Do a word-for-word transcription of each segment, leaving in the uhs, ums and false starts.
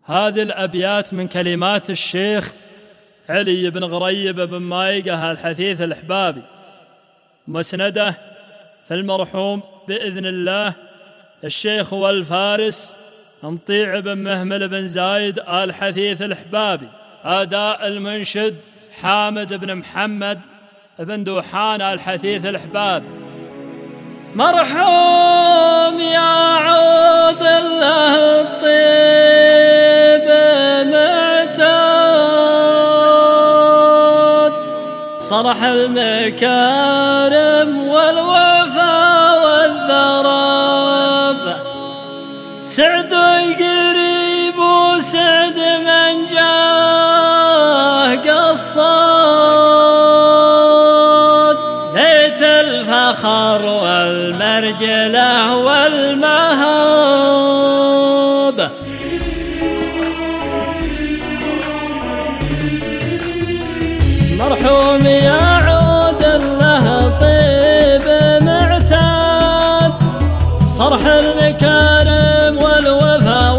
هذه الأبيات من كلمات الشيخ علي بن غريب بن مايقة الحثيث الأحبابي، مسنده في المرحوم بإذن الله الشيخ والفارس مطيع بن مهمل بن زايد الحثيث الأحبابي. أداء المنشد حامد بن محمد بن دوحان الحثيث الأحبابي. مرحوم يا عود الله الطيب معتاد، صرح المكارم والوفا والذراب، سعد القريب وسعد من جاه قصاد، ليت الفخر والمرجله والمهاب. مرحوم يا عود الله طيب معتاد، صرح المكارم والوفا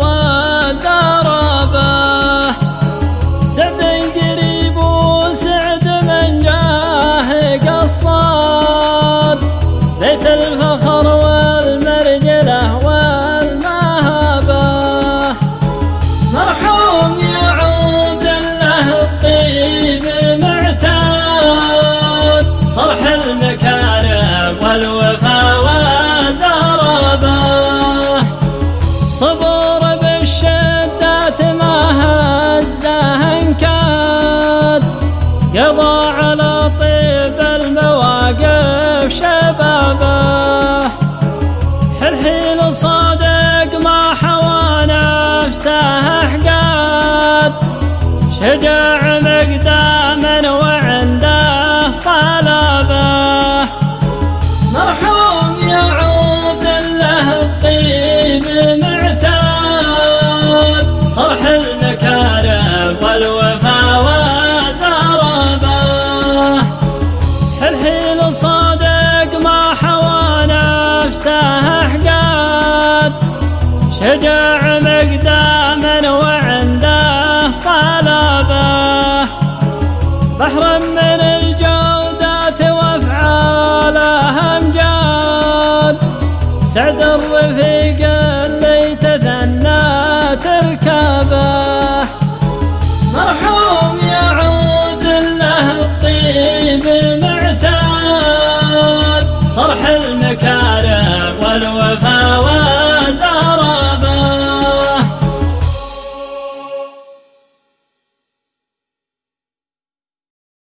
والدربه، سعد قريب وسعد من جاه قصاد، بيت الفخر والمرجله والمهابه. مرحوم يا عود الله الطيب معتاد، صرح المكارم والوفا والدربه، صبر بالشدات ما هزه انكاد، قضى على طيب المواقف شبابه، حلحيل صادق ما حوى نفسه احقاد، شجاع مقداما وعنده صلابه. مرحوم يا عود الله الطيب معتاد، صرح المكارم والوفا والدربه، حلحيل صادق ما حوى نفسه احقاد، شجاع مقداما وعنده صلابه، بحر